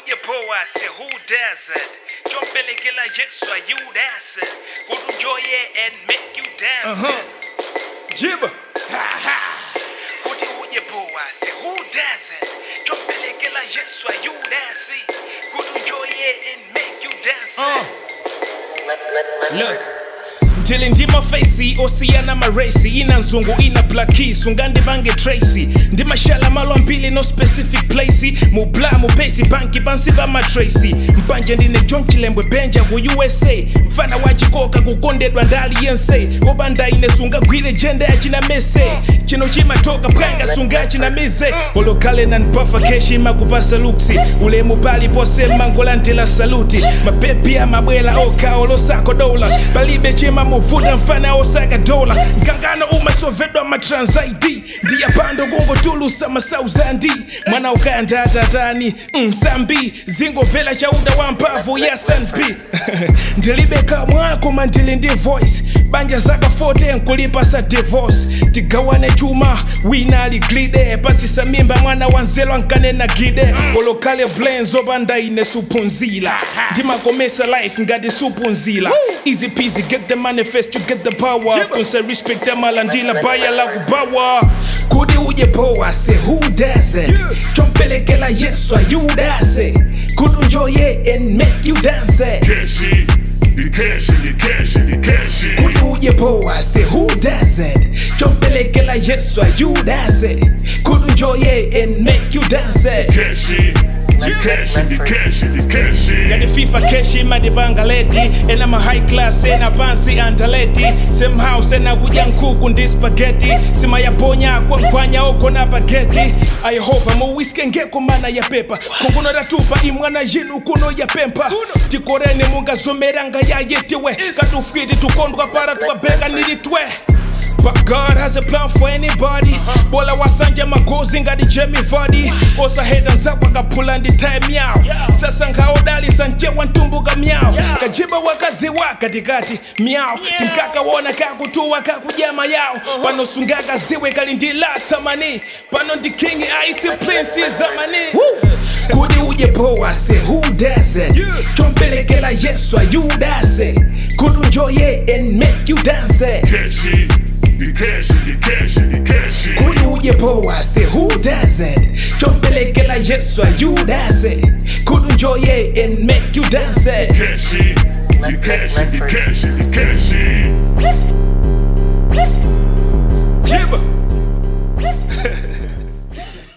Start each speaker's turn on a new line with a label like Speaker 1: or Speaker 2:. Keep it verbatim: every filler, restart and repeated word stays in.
Speaker 1: ujepoa say who does it? Don't belekela Yesu you dance it. Who enjoy it and make you dance.
Speaker 2: Uh-huh. Jibba. Ha ha.
Speaker 1: Kuti ujepoa say who does it? Don't belekela Yesu you dance it. Who enjoy it and make you dance.
Speaker 2: Uh. Look. Till ndima facey osiyana maracey ina nzungu ina blackie sungandi bange tracy ndima shala malwa mbili no specific place mu bla mu pacey banki bansi ba matracy mbanje ndine John Chilembwe benja ku U S A mfana wachikoka kukondedwa ndali yense obanda ine sunga gwire jende achina mese chino chima toka panga sunga china mize olokale nan buffer keshi makupasa luksi ule mubali pose mangola ntela saluti mapepi amabwela oka olosako dola balibe chima muvuda mfana osaka dola ngangano umasovedwa matrans I D ndiya pando gongo tulusa masauzandi mwana ukanda tatani msambi zingo vela chauda wampavu ya S N P ndilibeka mwako mandili ndi voice banja zaka forty nkulipa sa divorce tigawane chuma winali glide pasi samimba mwana wanzelo nkane na gide olokale blends obanda ine supunzila ndimakomesa life ngati supunzila easy peasy get the manifest to get the power funse respect amalandila baya la kubawa kuti ujepoa say who does it chompelekela Yesu you dance could enjoy it and make you dance
Speaker 3: Keshi, the Keshi, the Keshi, the Keshi.
Speaker 2: Kuti ujepoa say who does it chompelekela Yesu you dance could enjoy it and make you dance
Speaker 3: Keshi, the Keshi, the Keshi, the Keshi.
Speaker 2: Got the FIFA Keshi madibangaleti and I'm a high class and a fancy antaleti same house and a kuja nkuku ndi spaghetti sima ya ponya kwa nkwanya oko na bageti I hope mo whiskey ngeko mana ya pepa kukuno ratupa imwana yinu kuno ya pempa tikorene munga zomeranga ya yetiwe katufiti tukondwa para tuwabeka nilitwe. But God has a plan for anybody. Bola wasanja magozi ngati Jamie Vardy. Osa head and zap wakapula ndi time yao. Sasa ngaodali sanje wantumbuka miao. Kajiba wakazi wakatikati miao. Tinkaka wona kakutuwa kakujama yao. Pano sungaka ziwe kalindila tamani. Pano ndi king icy prince zamani. Kuti ujepoa say who does it chompelekela Yesu you dance could enjoy it and make you dance
Speaker 3: Keshi, the Keshi, the Keshi, the Keshi.
Speaker 2: Kuti ujepoa say who does it chompelekela Yesu you dance could enjoy it and make you dance
Speaker 3: Keshi, the Keshi, the Keshi, the Keshi.